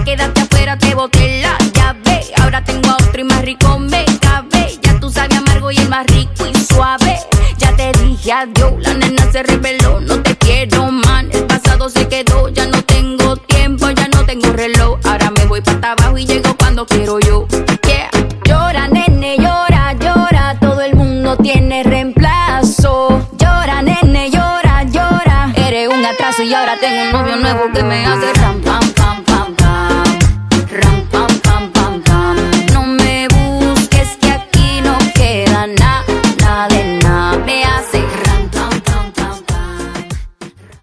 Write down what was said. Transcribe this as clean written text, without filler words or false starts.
quedaste afuera, te boté la llave. Ahora tengo a otro y más rico me cabe. Ya tú sabes amargo y el más rico y suave. Ya te dije adiós, la nena se rebeló. No te quiero, man, el pasado se quedó. Ya no tengo tiempo, ya no tengo reloj. Ahora me voy para abajo y llego cuando quiero yo. Yeah. Llora, nene, llora, llora. Todo el mundo tiene reemplazo. Llora, nene, llora, llora. Eres un atraso y ahora tengo un novio nuevo que me hace